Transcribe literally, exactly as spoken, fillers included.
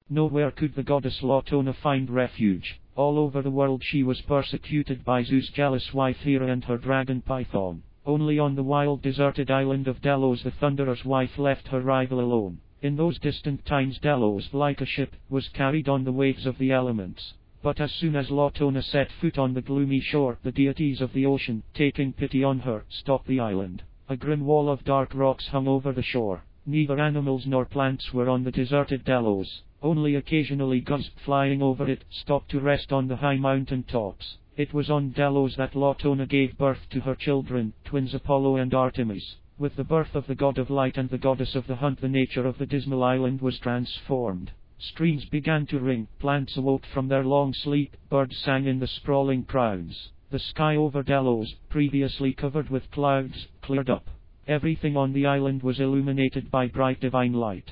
Nowhere could the goddess Latona find refuge. All over the world she was persecuted by Zeus' jealous wife Hera and her dragon Python. Only on the wild deserted island of Delos the Thunderer's wife left her rival alone. In those distant times Delos, like a ship, was carried on the waves of the elements. But as soon as Latona set foot on the gloomy shore, the deities of the ocean, taking pity on her, stopped the island. A grim wall of dark rocks hung over the shore. Neither animals nor plants were on the deserted Delos. Only occasionally gulls, flying over it, stopped to rest on the high mountain tops. It was on Delos that Latona gave birth to her children, twins Apollo and Artemis. With the birth of the god of light and the goddess of the hunt, the nature of the dismal island was transformed. Streams began to ring, plants awoke from their long sleep, birds sang in the sprawling crowns. The sky over Delos, previously covered with clouds, cleared up. Everything on the island was illuminated by bright divine light.